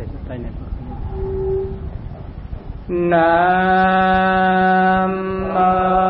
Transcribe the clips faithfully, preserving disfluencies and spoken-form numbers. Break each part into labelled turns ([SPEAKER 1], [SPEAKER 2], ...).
[SPEAKER 1] tay này.
[SPEAKER 2] Nam mô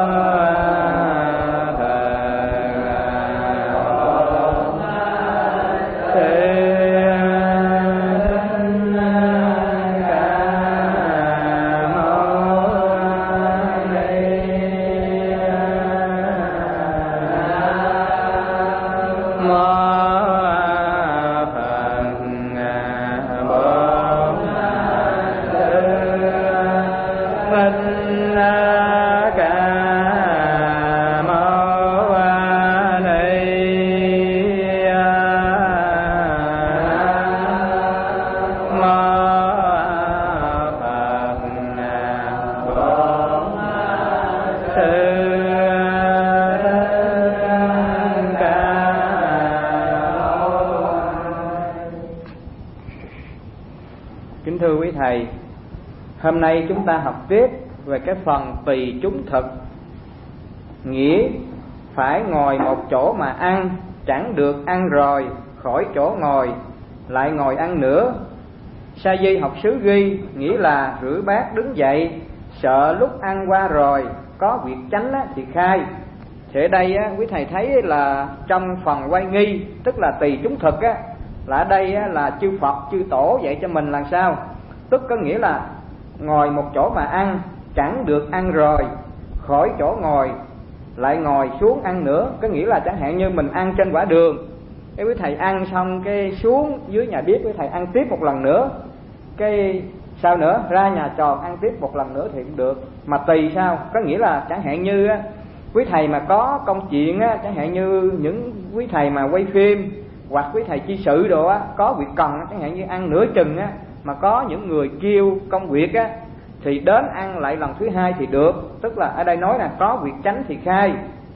[SPEAKER 2] Hôm nay chúng ta học tiếp về cái phần tùy chúng thực. Nghĩa phải ngồi một chỗ mà ăn, chẳng được ăn rồi, khỏi chỗ ngồi, lại ngồi ăn nữa. Sa di học xứ ghi, nghĩa là rửa bát đứng dậy, sợ lúc ăn qua rồi, có việc tránh thì khai. Thì ở đây quý thầy thấy là trong phần quay nghi, tức là tùy chúng thực á, là ở đây là chư Phật, chư Tổ dạy cho mình là sao? Tức có nghĩa là ngồi một chỗ mà ăn, chẳng được ăn rồi, khỏi chỗ ngồi, lại ngồi xuống ăn nữa. Có nghĩa là chẳng hạn như mình ăn trên quả đường, cái quý thầy ăn xong cái xuống dưới nhà bếp, quý thầy ăn tiếp một lần nữa, cái sao nữa ra nhà tròn ăn tiếp một lần nữa thì cũng được. Mà tùy sao, có nghĩa là chẳng hạn như quý thầy mà có công chuyện á, chẳng hạn như những quý thầy mà quay phim hoặc quý thầy chi sự đồ á, có việc cần, chẳng hạn như ăn nửa chừng á, mà có những người kêu công việc á, thì đến ăn lại lần thứ hai thì được. Tức là ở đây nói là có việc tránh thì khai.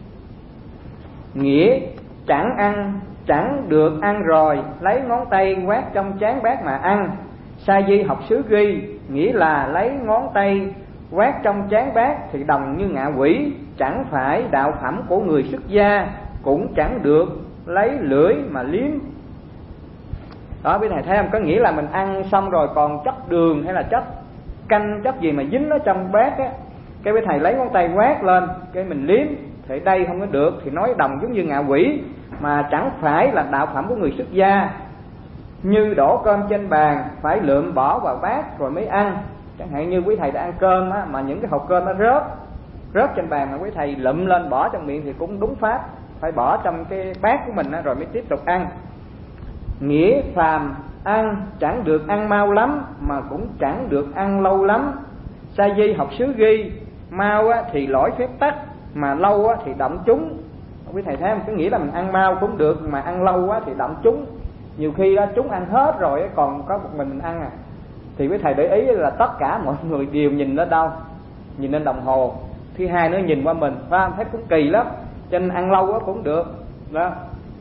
[SPEAKER 2] Nghĩa chẳng ăn, chẳng được ăn rồi, lấy ngón tay quát trong chén bát mà ăn. Sa di học xứ ghi, nghĩa là lấy ngón tay quát trong chén bát thì đồng như ngạ quỷ, chẳng phải đạo phẩm của người xuất gia, cũng chẳng được lấy lưỡi mà liếm. Đó, quý thầy thấy không? Có nghĩa là mình ăn xong rồi còn chất đường hay là chất canh, chất gì mà dính nó trong bát á, cái quý thầy lấy ngón tay quát lên, cái mình liếm, thì đây không có được, thì nói đồng giống như ngạ quỷ, mà chẳng phải là đạo phẩm của người xuất gia. Như đổ cơm trên bàn, phải lượm bỏ vào bát rồi mới ăn. Chẳng hạn như quý thầy đã ăn cơm á, mà những cái hộp cơm nó rớt rớt trên bàn mà quý thầy lụm lên bỏ trong miệng thì cũng đúng pháp, phải bỏ trong cái bát của mình á, rồi mới tiếp tục ăn. Nghĩa phàm ăn chẳng được ăn mau lắm, mà cũng chẳng được ăn lâu lắm. Sa di học xứ ghi, mau á, thì lỗi phép tắc, mà lâu á, thì động chúng. Quý thầy thấy không? Có nghĩa là mình ăn mau cũng được, mà ăn lâu á, thì động chúng. Nhiều khi đó, chúng ăn hết rồi còn có một mình mình ăn à. Thì quý thầy để ý là tất cả mọi người đều nhìn lên đâu? Nhìn lên đồng hồ. Thứ hai nữa nhìn qua mình, phải không? Thấy cũng kỳ lắm. Cho nên ăn lâu á cũng được đó.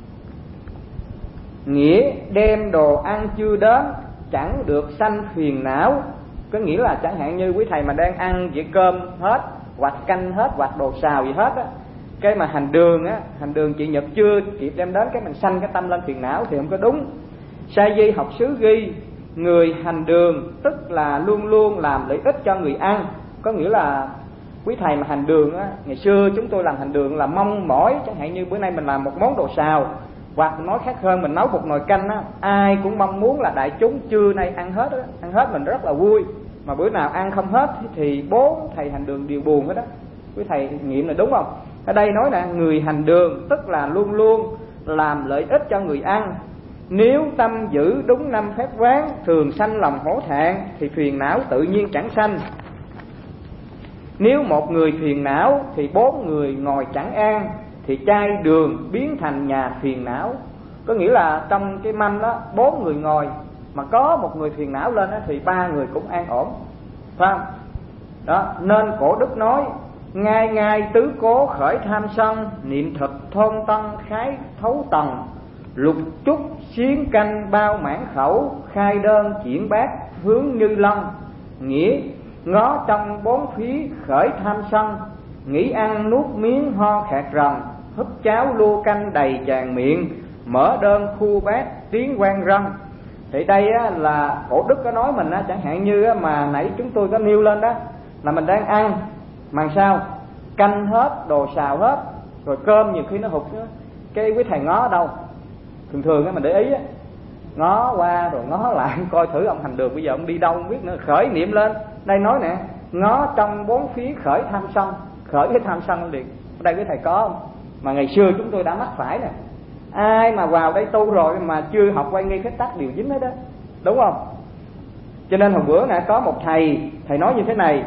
[SPEAKER 2] Nghĩa đem đồ ăn chưa đến, chẳng được sanh phiền não. Có nghĩa là chẳng hạn như quý thầy mà đang ăn dĩa cơm hết, hoặc canh hết, hoặc đồ xào gì hết á, cái mà hành đường á, hành đường chị Nhật chưa kịp đem đến, cái mình sanh cái tâm lên phiền não thì không có đúng. Sa di học xứ ghi, người hành đường tức là luôn luôn làm lợi ích cho người ăn. Có nghĩa là quý thầy mà hành đường á, ngày xưa chúng tôi làm hành đường là mong mỏi, chẳng hạn như bữa nay mình làm một món đồ xào, hoặc nói khác hơn mình nấu một nồi canh á, ai cũng mong muốn là đại chúng trưa nay ăn hết á, ăn hết mình rất là vui. Mà bữa nào ăn không hết thì bốn thầy hành đường đều buồn hết đó. Quý thầy nghiệm là đúng không? Ở đây nói là người hành đường tức là luôn luôn làm lợi ích cho người ăn. Nếu tâm giữ đúng năm phép quán, thường sanh lòng hổ thẹn, thì phiền não tự nhiên chẳng sanh. Nếu một người phiền não thì bốn người ngồi chẳng an, thì chai đường biến thành nhà phiền não. Có nghĩa là trong cái mâm đó bốn người ngồi, mà có một người phiền não lên đó, thì ba người cũng an ổn, phải không? Đó, nên cổ đức nói: ngay ngay tứ cố khởi tham sân, niệm thực thôn tân khái thấu tầng, lục trúc xiến canh bao mãn khẩu, khai đơn chuyển bát hướng như lân. Nghĩa ngó trong bốn phía khởi tham sân, nghĩ ăn nuốt miếng ho khạc rần, húp cháo lua canh đầy tràn miệng, mở đơn khu bát tiếng quan răng. Thì đây á, là cổ đức có nói mình á, chẳng hạn như á, mà nãy chúng tôi có nêu lên đó, là mình đang ăn mà sao canh hết, đồ xào hết, rồi cơm nhiều khi nó hụt nữa. Cái quý thầy ngó ở đâu? Thường thường á mình để ý á, ngó qua rồi ngó lại coi thử ông hành đường bây giờ ông đi đâu không biết nữa, khởi niệm lên. Đây nói nè, ngó trong bốn phía khởi tham sân, khởi cái tham sân liền. Ở đây quý thầy có không? Mà ngày xưa chúng tôi đã mắc phải nè. Ai mà vào đây tu rồi mà chưa học quay nghi khế tắc đều dính hết đó, đúng không? Cho nên hồi bữa nè có một thầy, thầy nói như thế này,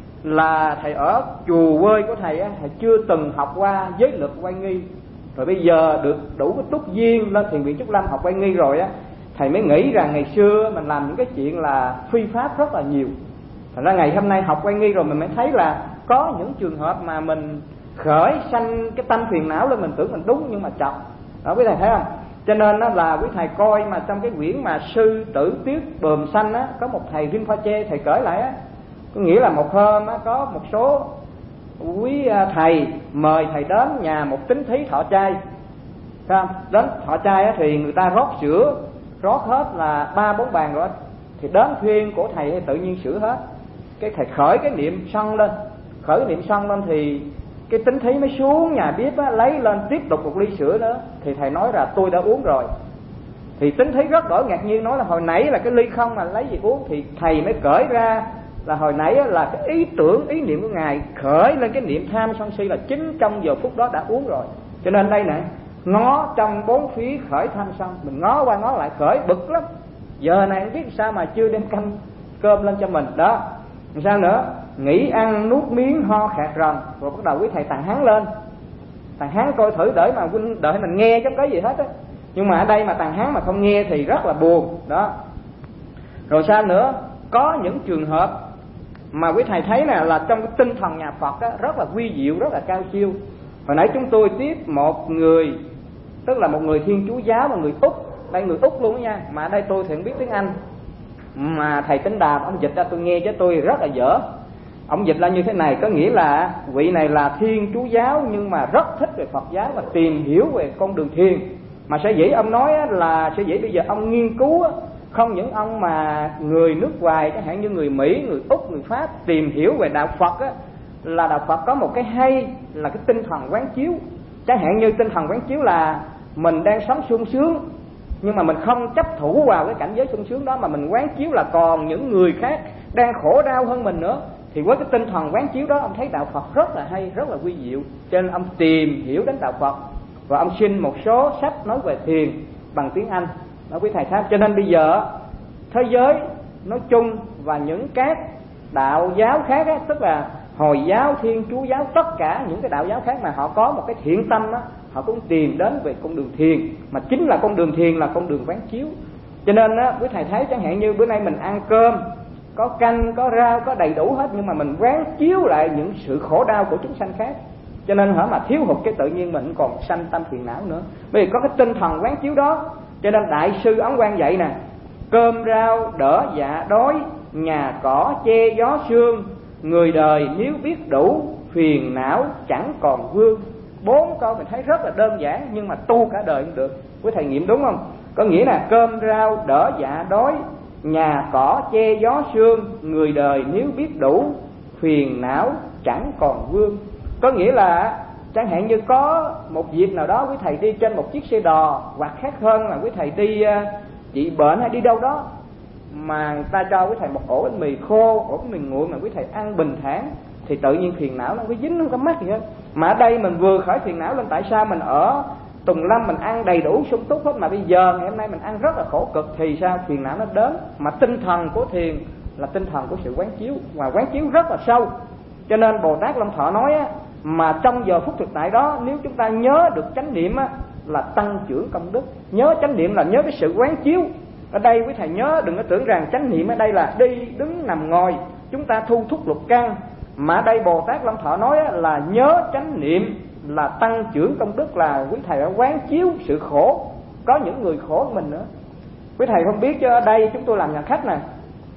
[SPEAKER 2] là thầy ở chùa quê của thầy á, thầy chưa từng học qua giới luật quay nghi, rồi bây giờ được đủ cái túc duyên lên thiền viện Trúc Lâm học quay nghi rồi á, thầy mới nghĩ rằng ngày xưa mình làm những cái chuyện là phi pháp rất là nhiều. Thành ra ngày hôm nay học quay nghi rồi mình mới thấy là có những trường hợp mà mình khởi sanh cái tâm phiền não lên, mình tưởng mình đúng nhưng mà chọc đó, quý thầy thấy không? Cho nên đó là quý thầy coi mà trong cái quyển mà Sư Tử Tiết Bờm Xanh á, có một thầy Rinpoche thầy cởi lại á, có nghĩa là một hôm á, có một số quý thầy mời thầy đến nhà một tín thí thọ trai, thấy không? Đến thọ trai á, thì người ta rót sữa, rót hết là ba bốn bàn rồi, thì đến phiên của thầy thì tự nhiên sữa hết. Cái thầy khởi cái niệm sân lên, khởi cái niệm sân lên thì cái tín thí mới xuống nhà bếp á, lấy lên tiếp tục một ly sữa nữa. Thì thầy nói là tôi đã uống rồi. Thì tín thí rất đổi ngạc nhiên, nói là hồi nãy là cái ly không mà lấy gì uống. Thì thầy mới cởi ra là hồi nãy là cái ý tưởng, ý niệm của ngài khởi lên cái niệm tham sân si là chính trong giờ phút đó đã uống rồi. Cho nên đây nè, ngó trong bốn phía khởi tham sân, mình ngó qua ngó lại khởi bực lắm. Giờ này không biết sao mà chưa đem canh cơm lên cho mình đó. Làm sao nữa, nghĩ ăn nuốt miếng ho khạc rần, rồi bắt đầu quý thầy tặng hắn lên, tặng hắn coi thử để mà huynh đợi mình nghe chứ cái gì hết á. Nhưng mà ở đây mà tặng hắn mà không nghe thì rất là buồn đó. Rồi sao nữa, có những trường hợp mà quý thầy thấy nè là trong cái tinh thần nhà Phật á, rất là quy diệu, rất là cao siêu. Hồi nãy chúng tôi tiếp một người, tức là một người Thiên Chúa giáo, một người Úc, đây người Úc luôn đó nha, mà ở đây tôi thì không biết tiếng Anh, mà thầy Tính Đàm ông dịch ra tôi nghe chứ tôi rất là dở. Ông dịch ra như thế này, có nghĩa là vị này là Thiên Chúa giáo nhưng mà rất thích về Phật giáo và tìm hiểu về con đường thiền. Mà sở dĩ ông nói là sở dĩ bây giờ ông nghiên cứu không những ông mà người nước ngoài, chẳng hạn như người Mỹ, người Úc, người Pháp tìm hiểu về đạo Phật á, là đạo Phật có một cái hay là cái tinh thần quán chiếu. Chẳng hạn như tinh thần quán chiếu là mình đang sống sung sướng, nhưng mà mình không chấp thủ vào cái cảnh giới sung sướng đó, mà mình quán chiếu là còn những người khác đang khổ đau hơn mình nữa. Thì với cái tinh thần quán chiếu đó, ông thấy đạo Phật rất là hay, rất là quy diệu. Cho nên ông tìm hiểu đến đạo Phật và ông xin một số sách nói về thiền bằng tiếng Anh đó quý thầy thấy. Cho nên bây giờ thế giới nói chung và những các đạo giáo khác á, tức là Hồi giáo, Thiên Chúa giáo, tất cả những cái đạo giáo khác mà họ có một cái thiện tâm á, họ cũng tìm đến về con đường thiền, mà chính là con đường thiền là con đường quán chiếu. Cho nên á, quý thầy thấy chẳng hạn như bữa nay mình ăn cơm có canh, có rau, có đầy đủ hết, nhưng mà mình quán chiếu lại những sự khổ đau của chúng sanh khác. Cho nên hả mà thiếu hụt cái tự nhiên mình còn sanh tâm phiền não nữa. Bởi vì có cái tinh thần quán chiếu đó, cho nên đại sư Ấn Quang dạy nè: cơm rau đỡ dạ đói, nhà cỏ che gió sương, người đời nếu biết đủ, phiền não chẳng còn vương. Bốn câu mình thấy rất là đơn giản nhưng mà tu cả đời cũng được. Quý thầy nghiệm đúng không? Có nghĩa là cơm rau đỡ dạ đói, nhà cỏ che gió sương, người đời nếu biết đủ, phiền não chẳng còn vương. Có nghĩa là chẳng hạn như có một dịp nào đó quý thầy đi trên một chiếc xe đò, hoặc khác hơn là quý thầy đi trị bệnh hay đi đâu đó, mà người ta cho quý thầy một ổ bánh mì khô, ổ bánh mì nguội mà quý thầy ăn bình thản, thì tự nhiên phiền não nó có dính, nó có mắc gì hết. Mà ở đây mình vừa khởi phiền não lên, tại sao mình ở Tùng Lâm mình ăn đầy đủ sung túc hết, mà bây giờ ngày hôm nay mình ăn rất là khổ cực, thì sao phiền não nó đến. Mà tinh thần của thiền là tinh thần của sự quán chiếu, và quán chiếu rất là sâu. Cho nên Bồ Tát Long Thọ nói á, mà trong giờ phút thực tại đó, nếu chúng ta nhớ được chánh niệm á, là tăng trưởng công đức. Nhớ chánh niệm là nhớ cái sự quán chiếu. Ở đây quý thầy nhớ đừng có tưởng rằng chánh niệm ở đây là đi đứng nằm ngồi, chúng ta thu thúc lục căn. Mà ở đây Bồ Tát Long Thọ nói á, là nhớ chánh niệm là tăng trưởng công đức, là quý thầy đã quán chiếu sự khổ, có những người khổ hơn mình nữa. Quý thầy không biết chứ ở đây chúng tôi làm nhà khách nè,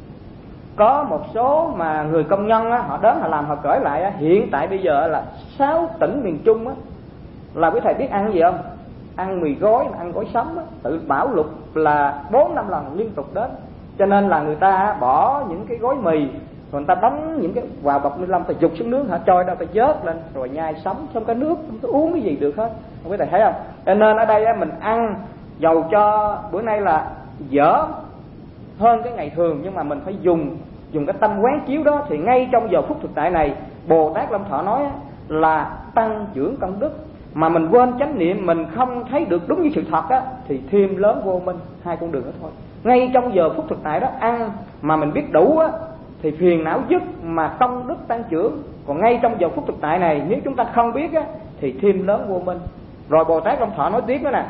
[SPEAKER 2] có một số mà người công nhân á, họ đến họ làm họ cởi lại á, hiện tại bây giờ là sáu tỉnh miền Trung á, là quý thầy biết ăn gì không? ăn mì gói, ăn gói sống á, tự bảo lục là bốn năm lần liên tục đến. Cho nên là người ta bỏ những cái gói mì, rồi người ta đóng những cái vào bọc ni lông, ta dục xuống nước, họ trôi ra, ta vớt lên rồi nhai sống, xong cái nước không có uống cái gì được hết. Không biết thầy thấy không? Cho nên ở đây á, mình ăn dầu cho bữa nay là dở hơn cái ngày thường, nhưng mà mình phải dùng dùng cái tâm quán chiếu đó, thì ngay trong giờ phút thực tại này Bồ Tát Long Thọ nói á, là tăng trưởng công đức. Mà mình quên chánh niệm, mình không thấy được đúng như sự thật á, thì thêm lớn vô minh, hai con đường đó thôi. Ngay trong giờ phút thực tại đó ăn mà mình biết đủ á, thì phiền não dứt mà công đức tăng trưởng. Còn ngay trong giờ phút thực tại này nếu chúng ta không biết á, thì thêm lớn vô minh. Rồi Bồ Tát Long Thọ nói tiếp đó nè,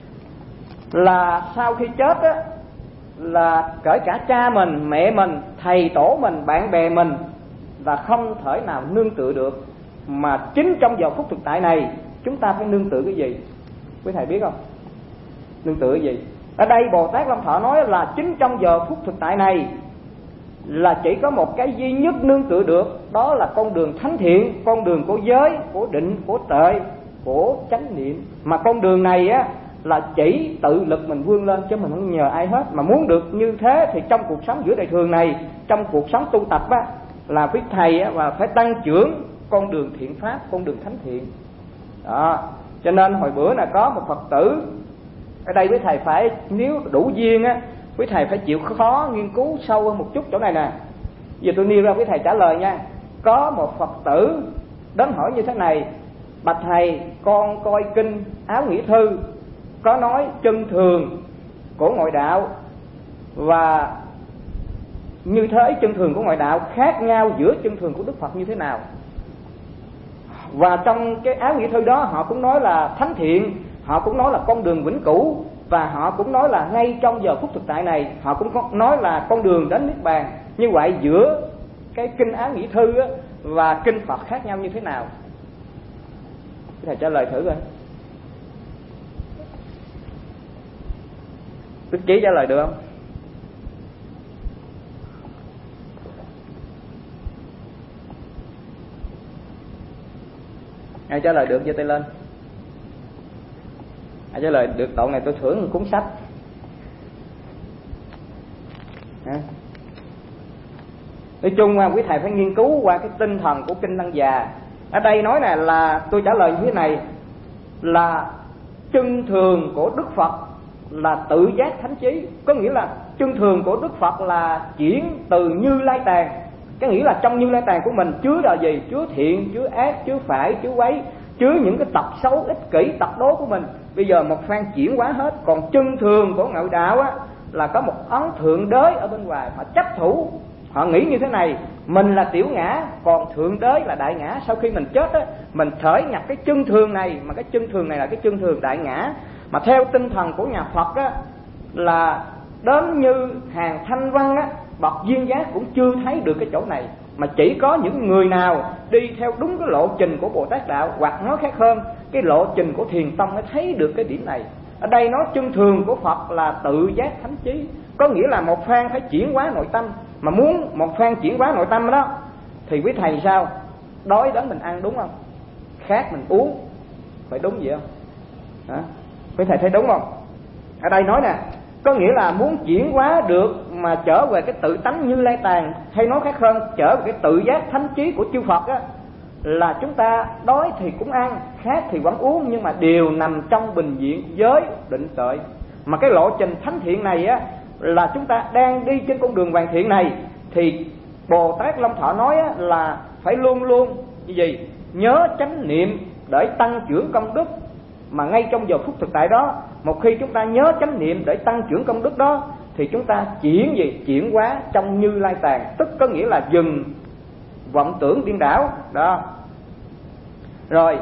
[SPEAKER 2] là sau khi chết á, là kể cả cha mình, mẹ mình, thầy tổ mình, bạn bè mình là không thể nào nương tựa được. Mà chính trong giờ phút thực tại này chúng ta phải nương tựa cái gì? Quý thầy biết không? Nương tựa cái gì? Ở đây Bồ Tát Long Thọ nói là chính trong giờ phút thực tại này là chỉ có một cái duy nhất nương tựa được, đó là con đường thánh thiện, con đường của giới, của định, của tuệ, của chánh niệm. Mà con đường này á là chỉ tự lực mình vươn lên, chứ mình không nhờ ai hết. Mà muốn được như thế thì trong cuộc sống giữa đời thường này, trong cuộc sống tu tập á, là quý thầy á, và phải tăng trưởng con đường thiện pháp, con đường thánh thiện đó. Cho nên hồi bữa là có một Phật tử ở đây, quý thầy phải, nếu đủ duyên á, quý thầy phải chịu khó nghiên cứu sâu hơn một chút chỗ này nè. Giờ tôi nêu ra quý thầy trả lời nha. Có một Phật tử đến hỏi như thế này: bạch thầy, con coi kinh Áo Nghĩa Thư có nói chân thường của ngoại đạo, và như thế chân thường của ngoại đạo khác nhau giữa chân thường của Đức Phật như thế nào? Và trong cái Áo Nghĩa Thư đó họ cũng nói là thánh thiện, họ cũng nói là con đường vĩnh cửu, và họ cũng nói là ngay trong giờ phút thực tại này họ cũng có nói là con đường đến Niết Bàn. Như vậy giữa cái kinh Áo Nghĩa Thư á, và kinh Phật khác nhau như thế nào? Thầy trả lời thử coi. Đức Chí trả lời được không? Ai trả lời được giơ tay lên. Ai trả lời được đoạn này tôi thưởng một cuốn sách. Hả? Nói chung quý thầy phải nghiên cứu qua cái tinh thần của kinh Lăng Già. Ở đây nói này là tôi trả lời như thế này, là chân thường của Đức Phật là tự giác thánh trí. Có nghĩa là chân thường của Đức Phật là chuyển từ Như Lai Tàng. Cái nghĩa là trong Như Lai Tàng của mình chứa là gì? Chứa thiện, chứa ác, chứa phải, chứa quấy, chứa những cái tật xấu, ích kỷ, tật đố của mình. Bây giờ một phan chuyển hóa hết. Còn chân thường của ngoại đạo á, là có một ấn thượng đế ở bên ngoài, họ chấp thủ. Họ nghĩ như thế này: mình là tiểu ngã, còn thượng đế là đại ngã. Sau khi mình chết á, mình khởi nhập cái chân thường này, mà cái chân thường này là cái chân thường đại ngã. Mà theo tinh thần của nhà Phật á, là đến như hàng Thanh Văn á, bậc duyên giác cũng chưa thấy được cái chỗ này. Mà chỉ có những người nào đi theo đúng cái lộ trình của Bồ Tát Đạo, hoặc nói khác hơn, cái lộ trình của Thiền Tông mới thấy được cái điểm này. Ở đây nói chân thường của Phật là tự giác thánh trí. Có nghĩa là một phan phải chuyển hóa nội tâm. Mà muốn một phan chuyển hóa nội tâm đó thì quý thầy sao? Đói đến mình ăn đúng không? Khát mình uống, phải đúng vậy không? Hả? Quý thầy thấy đúng không? Ở đây nói nè, có nghĩa là muốn chuyển hóa được mà trở về cái tự tánh Như Lai Tàng, hay nói khác hơn, trở về cái tự giác thánh trí của chư Phật á, là chúng ta đói thì cũng ăn, khát thì vẫn uống, nhưng mà đều nằm trong bình diện giới định tuệ. Mà cái lộ trình thánh thiện này á, là chúng ta đang đi trên con đường hoàn thiện này, thì Bồ Tát Long Thọ nói á, là phải luôn luôn như gì? Nhớ chánh niệm để tăng trưởng công đức. Mà ngay trong giờ phút thực tại đó, một khi chúng ta nhớ chánh niệm để tăng trưởng công đức đó, thì chúng ta chuyển gì? Chuyển hóa trong Như Lai Tàng. Tức có nghĩa là dừng vọng tưởng điên đảo đó. Rồi,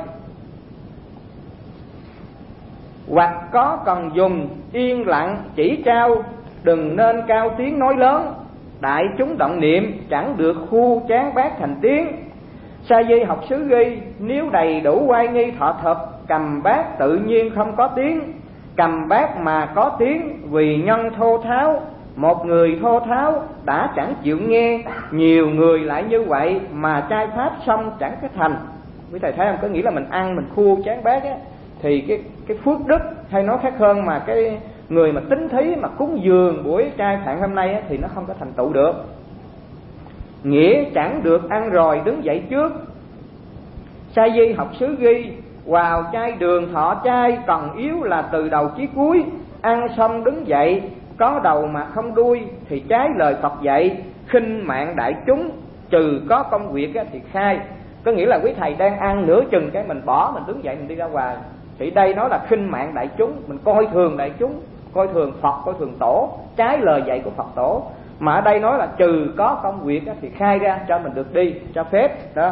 [SPEAKER 2] hoặc có cần dùng yên lặng chỉ trao, đừng nên cao tiếng nói lớn. Đại chúng động niệm chẳng được khu chán bát thành tiếng. Sa di học sứ ghi, nếu đầy đủ oai nghi thọ thực, cầm bát tự nhiên không có tiếng. Cầm bát mà có tiếng vì nhân thô tháo. Một người thô tháo đã chẳng chịu nghe, nhiều người lại như vậy mà trai pháp xong chẳng cái thành. Quý thầy thấy không? Có nghĩa là mình ăn mình khua chán bát á, thì cái cái phước đức, hay nói khác hơn mà cái người mà tín thí mà cúng dường buổi trai phạn hôm nay á, thì nó không có thành tựu được. Nghĩa chẳng được ăn rồi đứng dậy trước. Sa di học sứ ghi, vào chay đường thọ chay còn yếu là từ đầu chí cuối. Ăn xong đứng dậy, có đầu mà không đuôi thì trái lời Phật dạy. Khinh mạng đại chúng, trừ có công việc thì khai. Có nghĩa là quý thầy đang ăn nửa chừng cái mình bỏ, mình đứng dậy mình đi ra ngoài. Thì đây nói là khinh mạng đại chúng, mình coi thường đại chúng, coi thường Phật, coi thường Tổ, trái lời dạy của Phật Tổ. Mà ở đây nói là trừ có công việc thì khai ra cho mình được đi, cho phép đó.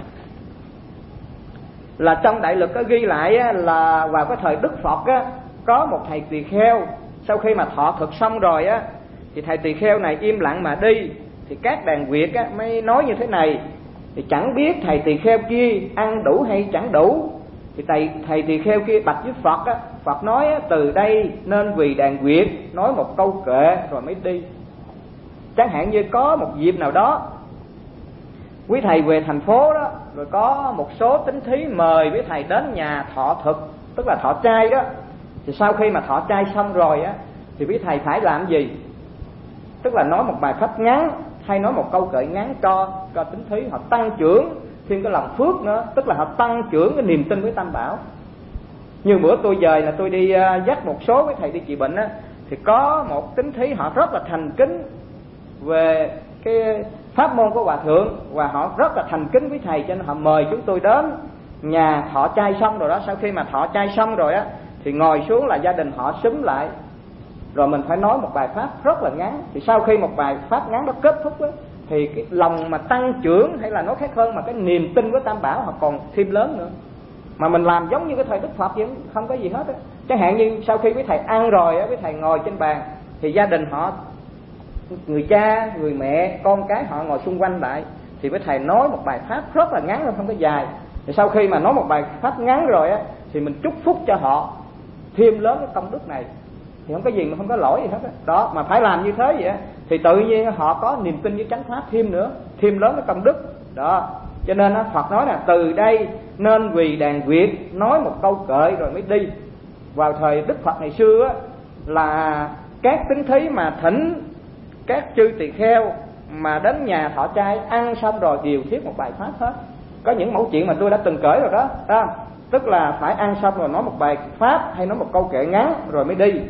[SPEAKER 2] Là trong Đại Lực có ghi lại là vào cái thời Đức Phật á, có một thầy tỳ kheo, sau khi mà thọ thực xong rồi á, thì thầy tỳ kheo này im lặng mà đi. Thì các đàn Việt á, mới nói như thế này, thì chẳng biết thầy tỳ kheo kia ăn đủ hay chẳng đủ. Thì thầy, thầy tỳ kheo kia bạch với Phật á, Phật nói á, từ đây nên vì đàn Việt nói một câu kệ rồi mới đi. Chẳng hạn như có một dịp nào đó quý thầy về thành phố đó, rồi có một số tín thí mời quý thầy đến nhà thọ thực, tức là thọ trai đó. Thì sau khi mà thọ trai xong rồi á, thì quý thầy phải làm gì? Tức là nói một bài pháp ngắn hay nói một câu kệ ngắn cho cho tín thí họ tăng trưởng thêm cái lòng phước nữa, tức là họ tăng trưởng cái niềm tin với Tam Bảo. Như bữa tôi dời là tôi đi uh, dắt một số quý thầy đi trị bệnh á, thì có một tín thí họ rất là thành kính về cái pháp môn của Hòa Thượng, và họ rất là thành kính với thầy, cho nên họ mời chúng tôi đến nhà thọ trai xong rồi đó. Sau khi mà thọ trai xong rồi á, thì ngồi xuống là gia đình họ xúm lại, rồi mình phải nói một bài pháp rất là ngắn. Thì sau khi một bài pháp ngắn đó kết thúc á, thì cái lòng mà tăng trưởng, hay là nói khác hơn mà cái niềm tin của Tam Bảo họ còn thêm lớn nữa. Mà mình làm giống như cái thời Đức Phật vậy, không có gì hết á. Chẳng hạn như sau khi quý thầy ăn rồi á, quý thầy ngồi trên bàn, thì gia đình họ, người cha, người mẹ, con cái họ ngồi xung quanh lại, thì quý thầy nói một bài pháp rất là ngắn, không có dài. Thì sau khi mà nói một bài pháp ngắn rồi á, thì mình chúc phúc cho họ thêm lớn cái công đức này, thì không có gì mà không có lỗi gì hết đó. Đó, mà phải làm như thế vậy á, thì tự nhiên họ có niềm tin với chánh pháp thêm nữa, thêm lớn cái công đức đó. Cho nên á, Phật nói là từ đây nên vì đàn Việt nói một câu kệ rồi mới đi. Vào thời Đức Phật ngày xưa á, là các tín thí mà thỉnh các chư tỳ kheo mà đến nhà thọ trai ăn xong rồi đều thuyết một bài pháp hết. Có những mẫu chuyện mà tôi đã từng kể rồi đó, đó. Tức là phải ăn xong rồi nói một bài pháp hay nói một câu kệ ngắn rồi mới đi.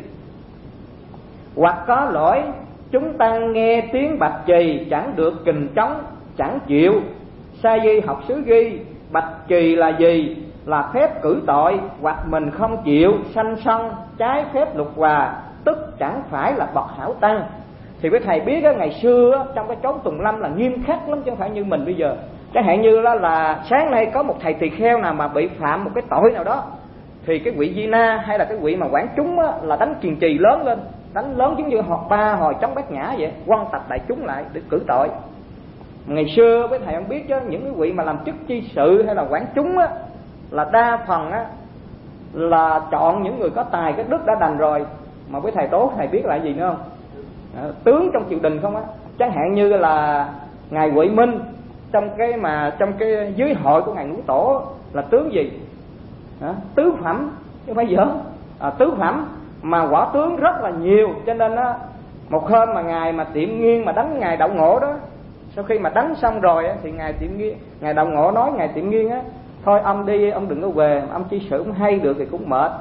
[SPEAKER 2] Hoặc có lỗi chúng tăng nghe tiếng bạch trì chẳng được kình trống chẳng chịu. Sa di học sứ ghi, bạch trì là gì? Là phép cử tội, hoặc mình không chịu sanh sân trái phép lục hòa, tức chẳng phải là bậc hảo tăng. Thì quý thầy biết á, ngày xưa á, trong cái chốn Tùng Lâm là nghiêm khắc lắm, chứ không phải như mình bây giờ. Chẳng hạn như đó là sáng nay có một thầy tỳ kheo nào mà bị phạm một cái tội nào đó, thì cái vị Di Na hay là cái vị mà quản chúng á, là đánh kiền trì lớn lên, đánh lớn giống như họ ba hồi chống bát nhã vậy, quăng tập đại chúng lại để cử tội. Ngày xưa quý thầy không biết chứ, những cái vị mà làm chức chi sự hay là quản chúng á, là đa phần á là chọn những người có tài cái đức đã đành rồi. Mà quý thầy tố thầy biết là gì nữa không? À, tướng trong triều đình không á. Chẳng hạn như là ngài Huệ Minh trong cái mà trong cái dưới hội của ngài Ngũ Tổ là tướng gì? À, tứ phẩm chứ không phải giỡn. À, tứ phẩm mà võ tướng rất là nhiều, cho nên á một hôm mà ngài mà Tiệm Nghiên mà đánh ngài Đậu Ngộ đó, sau khi mà đánh xong rồi á, thì ngài Tiệm Nghiên, ngài Đậu Ngộ nói ngài Tiệm Nghiên á, thôi ông đi, ông đừng có về, ông chi sự cũng hay được thì cũng mệt.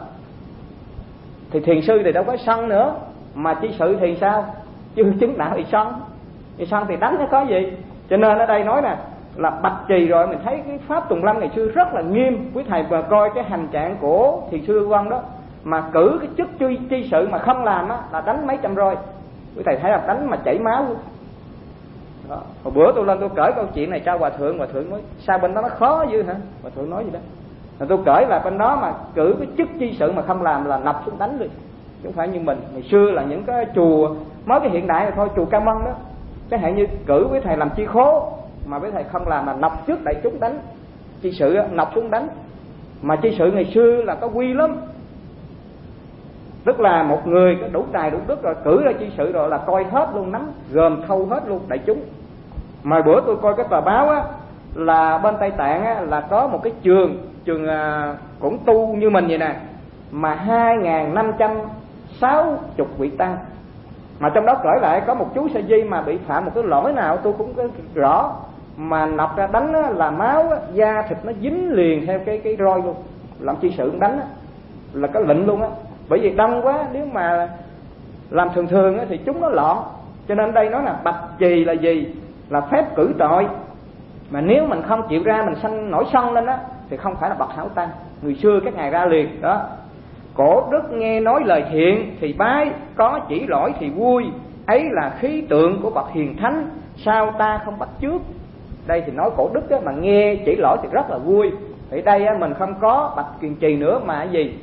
[SPEAKER 2] Thì thiền sư thì đâu có sân nữa, mà chi sự thì sao? Chưa chứng đạo thì sân, thì sân thì đánh nó có gì? Cho nên ở đây nói nè, là bạch trì rồi mình thấy cái pháp Tùng Lâm ngày xưa rất là nghiêm. Quý thầy và coi cái hành trạng của thiền sư Lưu Vân đó, mà cử cái chức chi, chi sự mà không làm á là đánh mấy trăm roi. Quý thầy thấy là đánh mà chảy máu luôn. Đó. Hồi bữa tôi lên tôi kể câu chuyện này cho hòa thượng, hòa thượng nói sao bên đó nó khó dữ hả? Hòa thượng nói gì đó. Rồi tôi kể là bên đó mà cử cái chức chi sự mà không làm là nập xuống đánh đi, chứ không phải như mình. Ngày xưa là những cái chùa mới cái hiện đại rồi thôi, chùa Ca Mân đó, chẳng hạn như cử với thầy làm chi khố mà với thầy không làm là nập trước đại chúng đánh. Chi sự nập xuống đánh. Mà chi sự ngày xưa là có quy lắm, tức là một người có đủ tài đủ đức rồi cử ra chi sự rồi là coi hết luôn, nắm gồm thâu hết luôn đại chúng. Mà bữa tôi coi cái tờ báo á, là bên Tây Tạng á, là có một cái trường trường à, cũng tu như mình vậy nè, mà hai nghìn năm trăm sáu mươi vị tăng, mà trong đó cởi lại có một chú sa di mà bị phạm một cái lỗi nào tôi cũng có rõ, mà nọc ra đánh á, là máu á, da thịt nó dính liền theo cái cái roi luôn, làm chi sự đánh á, là có lệnh luôn á. Bởi vì đông quá, nếu mà làm thường thường á, thì chúng nó loạn. Cho nên đây nói là bạch trì là gì? Là phép cử tội. Mà nếu mình không chịu ra, mình sanh nổi sân lên á, thì không phải là bậc hảo tăng. Người xưa các ngài ra liền đó: cổ đức nghe nói lời thiện thì bái, có chỉ lỗi thì vui, ấy là khí tượng của bậc hiền thánh, sao ta không bắt chước. Đây thì nói cổ đức á, mà nghe chỉ lỗi thì rất là vui. Thì đây á, mình không có bạch kiền trì nữa mà cái gì?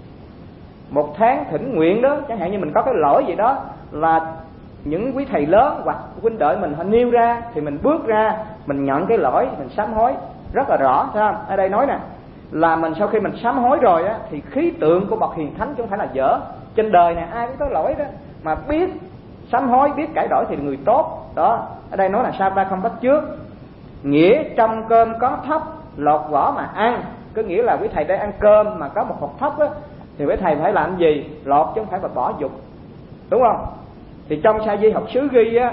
[SPEAKER 2] Một tháng thỉnh nguyện đó, chẳng hạn như mình có cái lỗi gì đó, là những quý thầy lớn hoặc huynh đệ mình họ nêu ra, thì mình bước ra, mình nhận cái lỗi, mình sám hối rất là rõ, thấy không? Ở đây nói nè, là mình sau khi mình sám hối rồi á, thì khí tượng của bậc hiền thánh chứ không phải là dở. Trên đời này ai cũng có lỗi đó, mà biết sám hối, biết cải đổi thì là người tốt đó. Ở đây nói là sao ta không bắt chước. Nghĩa trong cơm có thóc, lột vỏ mà ăn. Có nghĩa là quý thầy đang ăn cơm mà có một hột thóc á, thì quý thầy phải làm gì? Lột chứ không phải là bỏ dục, đúng không? Thì trong Sa Di học xứ ghi á,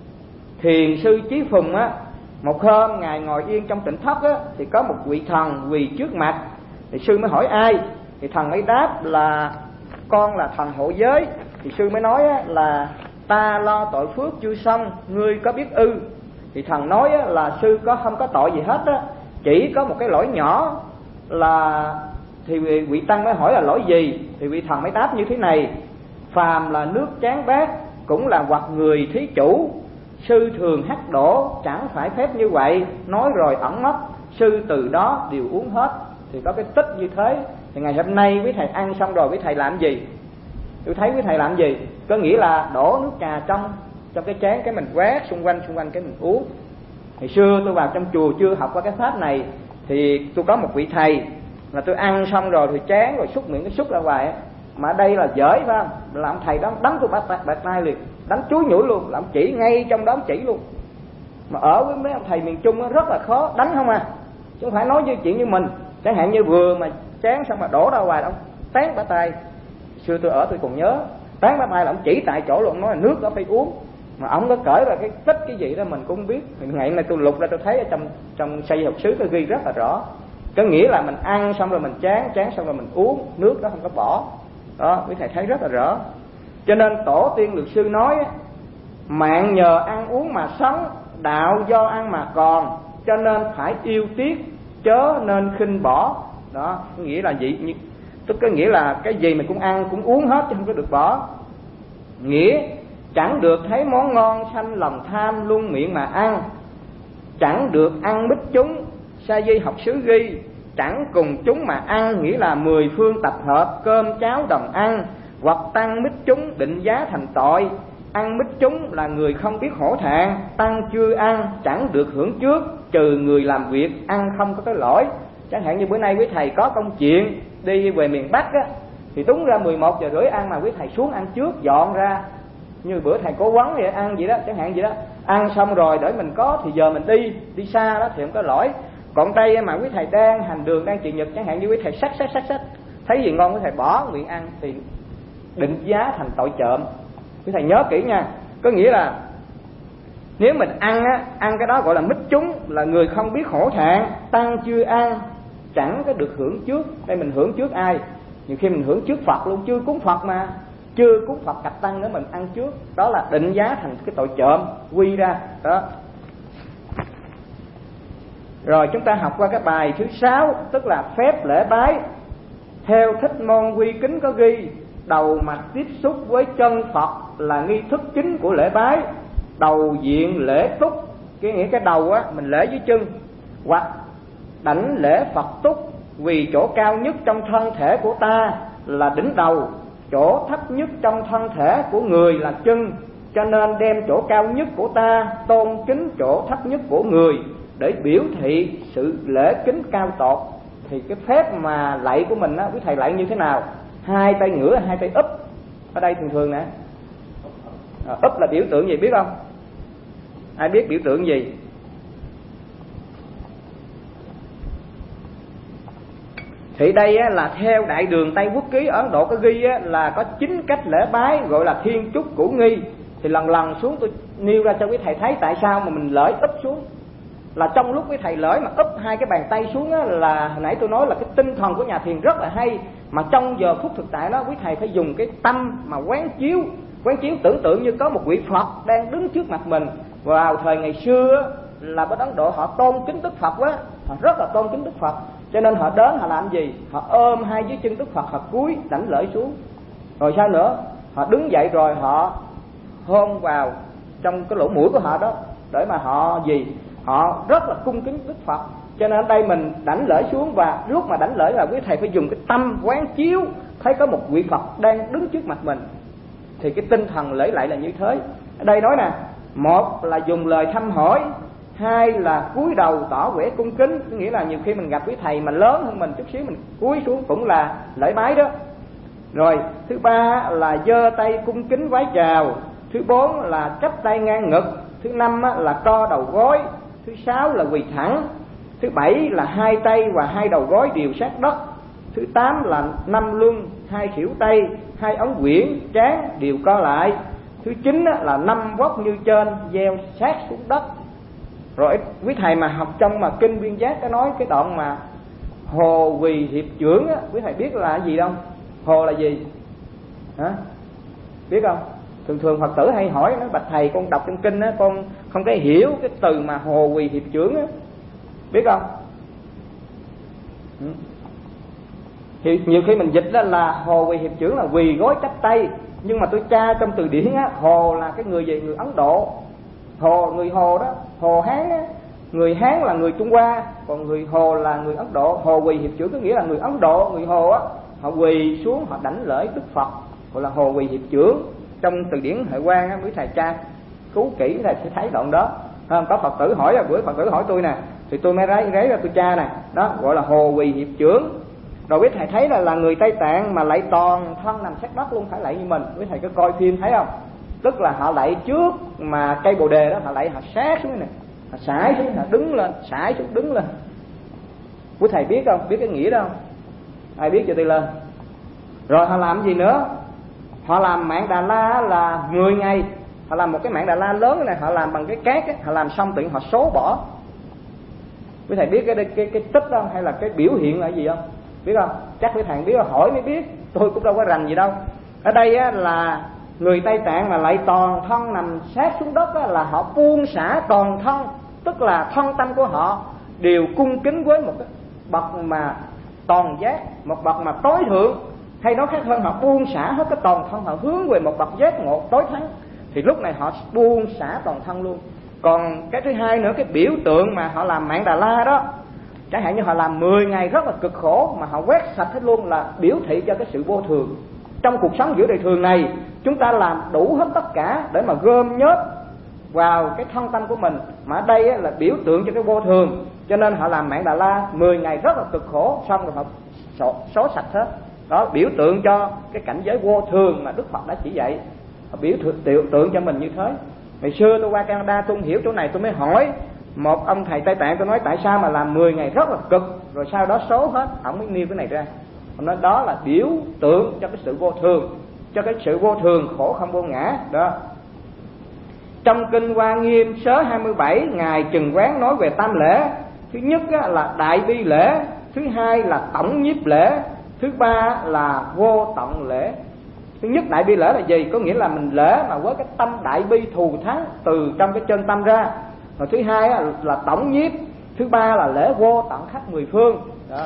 [SPEAKER 2] thiền sư Chí Phùng á, một hôm ngài ngồi yên trong tỉnh thất á, thì có một vị thần quỳ trước mặt. Thì sư mới hỏi ai? Thì thần mới đáp là con là thần hộ giới. Thì sư mới nói á, là ta lo tội phước chưa xong, ngươi có biết ư? Thì thần nói á, là sư có không có tội gì hết á, chỉ có một cái lỗi nhỏ. Là thì vị tăng mới hỏi là lỗi gì? Thì vị thần mới đáp như thế này: phàm là nước chán bát, cũng là hoặc người thí chủ, sư thường hắt đổ, chẳng phải phép như vậy. Nói rồi ẩn mất, sư từ đó đều uống hết. Thì có cái tích như thế. Thì ngày hôm nay quý thầy ăn xong rồi, quý thầy làm gì? Tôi thấy quý thầy làm gì? Có nghĩa là đổ nước trà trong trong cái chén, cái mình quét xung quanh xung quanh cái mình uống. Hồi xưa tôi vào trong chùa chưa học qua cái pháp này, thì tôi có một vị thầy là tôi ăn xong rồi thì chán rồi xúc miệng cái xúc ra ngoài. Mà ở đây là dỡi phải không? Làm thầy đó đánh tôi bạt bạt tay liền, đánh chuối nhủi luôn, làm chỉ ngay trong đó chỉ luôn. Mà ở với mấy ông thầy miền Trung rất là khó đánh không à, chứ không phải nói như chuyện như mình. Chẳng hạn như vừa mà chán xong mà đổ ra ngoài ông tán bả tay. Xưa tôi ở tôi còn nhớ, tán bả tay là ông chỉ tại chỗ luôn, nói là nước đó phải uống. Mà ông có cởi ra cái tích cái gì đó mình cũng không biết. Ngày nay tôi lục ra tôi thấy ở trong trong Sa Di học xứ tôi ghi rất là rõ. Có nghĩa là mình ăn xong rồi mình chán, chán xong rồi mình uống, nước đó không có bỏ. Đó, quý thầy thấy rất là rõ. Cho nên tổ tiên luật sư nói: mạng nhờ ăn uống mà sống, đạo do ăn mà còn, cho nên phải yêu tiếc, chớ nên khinh bỏ. Đó, nghĩa là gì? Tức có nghĩa là cái gì mình cũng ăn cũng uống hết chứ không có được bỏ. Nghĩa chẳng được thấy món ngon sanh lòng tham, luôn miệng mà ăn, chẳng được ăn bích chúng. Sa Di học xứ ghi: chẳng cùng chúng mà ăn, nghĩa là mười phương tập hợp, cơm cháo đồng ăn, hoặc tăng mít chúng định giá thành tội. Ăn mít chúng là người không biết hổ thẹn, tăng chưa ăn chẳng được hưởng trước, trừ người làm việc ăn không có cái lỗi. Chẳng hạn như bữa nay quý thầy có công chuyện đi về miền Bắc á, thì đúng ra mười một giờ rưỡi ăn, mà quý thầy xuống ăn trước dọn ra. Như bữa thầy cố vấn vậy, ăn vậy đó, chẳng hạn vậy đó. Ăn xong rồi để mình có thì giờ mình đi đi xa đó thì không có lỗi. Còn đây mà quý thầy đang hành đường, đang trị nhật, chẳng hạn như quý thầy sắc sắc sắc sắc thấy gì ngon quý thầy bỏ nguyện ăn thì định giá thành tội trộm. Quý thầy nhớ kỹ nha. Có nghĩa là nếu mình ăn á, ăn cái đó gọi là mít chúng, là người không biết hổ thẹn, tăng chưa ăn chẳng có được hưởng trước. Đây mình hưởng trước ai? Nhiều khi mình hưởng trước Phật luôn, chưa cúng Phật mà, chưa cúng Phật cạch tăng nữa mình ăn trước. Đó là định giá thành cái tội trộm quy ra đó. Rồi chúng ta học qua cái bài thứ sáu, tức là phép lễ bái. Theo Thích Môn Quy Kính có ghi: đầu mặt tiếp xúc với chân Phật là nghi thức chính của lễ bái. Đầu diện lễ túc, cái nghĩa cái đầu á mình lễ với chân, hoặc đảnh lễ Phật túc, vì chỗ cao nhất trong thân thể của ta là đỉnh đầu, chỗ thấp nhất trong thân thể của người là chân, cho nên đem chỗ cao nhất của ta tôn kính chỗ thấp nhất của người, để biểu thị sự lễ kính cao tột. Thì cái phép mà lạy của mình á, quý thầy lạy như thế nào? Hai tay ngửa, hai tay úp. Ở đây thường thường nè, à, úp là biểu tượng gì biết không? Ai biết biểu tượng gì? Thì đây á, là theo Đại Đường Tây Quốc Ký ở Ấn Độ có ghi á, là có chín cách lễ bái gọi là thiên chúc cửu nghi. Thì lần lần xuống tôi nêu ra cho quý thầy thấy tại sao mà mình lễ úp xuống. Là trong lúc quý thầy lễ mà úp hai cái bàn tay xuống á, là hồi nãy tôi nói là cái tinh thần của nhà thiền rất là hay. Mà trong giờ phút thực tại đó quý thầy phải dùng cái tâm mà quán chiếu. Quán chiếu tưởng tượng như có một vị Phật đang đứng trước mặt mình. Vào thời ngày xưa là bên Ấn Độ họ tôn kính Đức Phật quá, họ rất là tôn kính Đức Phật, cho nên họ đến họ làm gì? Họ ôm hai dưới chân Đức Phật, họ cúi đảnh lễ xuống. Rồi sao nữa? Họ đứng dậy rồi họ hôn vào trong cái lỗ mũi của họ đó, để mà họ gì? Họ rất là cung kính Đức Phật. Cho nên ở đây mình đảnh lễ xuống, và lúc mà đảnh lễ là quý thầy phải dùng cái tâm quán chiếu, thấy có một vị Phật đang đứng trước mặt mình. Thì cái tinh thần lễ lại là như thế. Ở đây nói nè, một là dùng lời thăm hỏi, hai là cúi đầu tỏ vẻ cung kính. Có nghĩa là nhiều khi mình gặp quý thầy mà lớn hơn mình chút xíu, mình cúi xuống cũng là lễ bái đó. Rồi thứ ba là giơ tay cung kính vái chào. Thứ bốn là chắp tay ngang ngực. Thứ năm là co đầu gối. Thứ sáu là quỳ thẳng. Thứ bảy là hai tay và hai đầu gối đều sát đất. Thứ tám là năm luân, hai khuỷu tay, hai ống quyển, trán đều co lại. Thứ chín là năm vóc như trên, gieo sát xuống đất. Rồi quý thầy mà học trong mà kinh Viên Giác có nói cái đoạn mà hồ quỳ hiệp chưởng á, quý thầy biết là gì không? Hồ là gì? Hả? Biết không? Thường thường Phật tử hay hỏi nói bạch thầy con đọc trong kinh á, con không có hiểu cái từ mà hồ quỳ hiệp chưởng á. Biết không? Thì nhiều khi mình dịch đó là hồ quỳ hiệp chưởng là quỳ gối chắp tay, nhưng mà tôi tra trong từ điển á, hồ là cái người gì? Người Ấn Độ. Hồ, người Hồ đó, Hồ Hán á, người Hán là người Trung Hoa, còn người Hồ là người Ấn Độ. Hồ quỳ hiệp chưởng có nghĩa là người Ấn Độ, người Hồ á, họ quỳ xuống họ đảnh lễ Đức Phật, gọi là hồ quỳ hiệp chưởng. Trong từ điển Huệ Quang á, quý thầy tra cứu kỹ thầy sẽ thấy đoạn đó. Không, có Phật tử hỏi, là bữa Phật tử hỏi tôi nè, thì tôi mới rấy rấy ra tôi tra nè, đó gọi là hồ quỳ hiệp chưởng. Rồi quý thầy thấy là là người Tây Tạng mà lạy toàn thân nằm sát đất luôn, phải lạy như mình. Quý thầy có coi phim thấy không? Tức là họ lạy trước mà cây bồ đề đó, họ lạy họ sát xuống này, họ sải xuống, họ đứng lên, sải xuống đứng lên. Quý thầy biết không? Biết cái nghĩa đó không? Ai biết cho tôi lên. Rồi họ làm gì nữa? Họ làm mạng Đà La là mười ngày. Họ làm một cái mạng Đà La lớn này, họ làm bằng cái cát ấy. Họ làm xong tự nhiên họ số bỏ. Quý thầy biết cái cái cái, cái tích đó hay là cái biểu hiện là gì không? Biết không? Chắc quý thầy biết, hỏi mới biết. Tôi cũng đâu có rành gì đâu. Ở đây á, là người Tây Tạng mà lại toàn thân nằm sát xuống đất á, là họ buông xả toàn thân, tức là thân tâm của họ đều cung kính với một cái bậc mà toàn giác, một bậc mà tối thượng. Hay nói khác hơn, họ buông xả hết cái toàn thân, họ hướng về một bậc giác ngộ tối thắng. Thì lúc này họ buông xả toàn thân luôn. Còn cái thứ hai nữa, cái biểu tượng mà họ làm mạng Đà La đó, chẳng hạn như họ làm mười ngày rất là cực khổ mà họ quét sạch hết luôn, là biểu thị cho cái sự vô thường. Trong cuộc sống giữa đời thường này, chúng ta làm đủ hết tất cả để mà gom nhớp vào cái thân tâm của mình, mà ở đây á, là biểu tượng cho cái vô thường. Cho nên họ làm mạng Đà La mười ngày rất là cực khổ, xong rồi họ số, số sạch hết. Đó biểu tượng cho cái cảnh giới vô thường mà Đức Phật đã chỉ dạy, họ biểu tượng, tượng cho mình như thế. Ngày xưa tôi qua Canada tôi không hiểu chỗ này, tôi mới hỏi một ông thầy Tây Tạng, tôi nói tại sao mà làm mười ngày rất là cực, rồi sau đó số hết. Ông mới nêu cái này ra, ông nói đó là biểu tượng cho cái sự vô thường, cho cái sự vô thường khổ không vô ngã đó. Trong kinh Hoa Nghiêm sớ hai mươi bảy, ngài Trừng Quán nói về tam lễ. Thứ nhất là đại bi lễ, thứ hai là tổng nhiếp lễ, thứ ba là vô tận lễ. Thứ nhất đại bi lễ là gì? Có nghĩa là mình lễ mà với cái tâm đại bi thù thắng từ trong cái chân tâm ra. Rồi thứ hai là tổng nhiếp, thứ ba là lễ vô tận khắp mười phương đó.